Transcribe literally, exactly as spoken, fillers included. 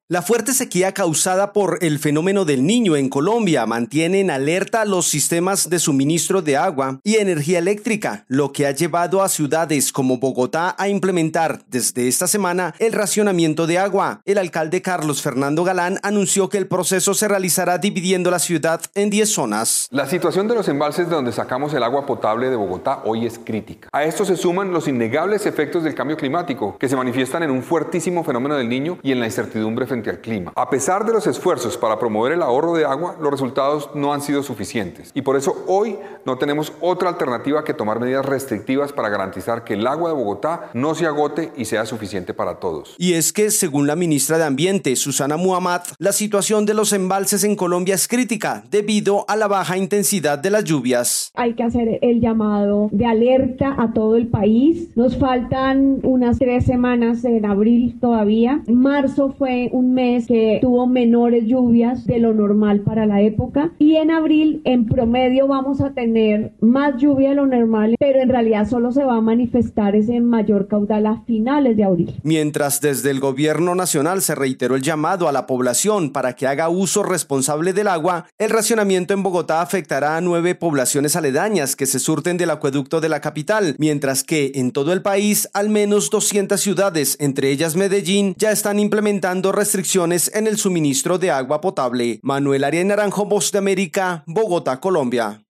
La fuerte sequía causada por el fenómeno del Niño en Colombia mantiene en alerta los sistemas de suministro de agua y energía eléctrica, lo que ha llevado a ciudades como Bogotá a implementar desde esta semana el racionamiento de agua. El alcalde Carlos Fernando Galán anunció que el proceso se realizará dividiendo la ciudad en diez zonas. La situación de los embalses de donde sacamos el agua potable de Bogotá hoy es crítica. A esto se suman los innegables efectos del cambio climático, que se manifiestan en un fuertísimo fenómeno del Niño y en la incertidumbre frente al clima. A pesar de los esfuerzos para promover el ahorro de agua, los resultados no han sido suficientes y por eso hoy no tenemos otra alternativa que tomar medidas restrictivas para garantizar que el agua de Bogotá no se agote y sea suficiente para todos. Y es que, según la ministra de Ambiente, Susana Muhammad, la situación de los embalses en Colombia es crítica debido a la baja intensidad de las lluvias. Hay que hacer el llamado de alerta a todo el país. Nos faltan unas tres semanas en abril todavía. Marzo fue un mes que tuvo menores lluvias de lo normal para la época y en abril en promedio vamos a tener más lluvia de lo normal, pero en realidad solo se va a manifestar ese mayor caudal a finales de abril. Mientras desde el gobierno nacional se reiteró el llamado a la población para que haga uso responsable del agua, el racionamiento en Bogotá afectará a nueve poblaciones aledañas que se surten del acueducto de la capital, mientras que en todo el país al menos doscientas ciudades, entre ellas Medellín, ya están implementando restricciones en el suministro de agua potable. Manuel Arias Naranjo, Voz de América, Bogotá, Colombia.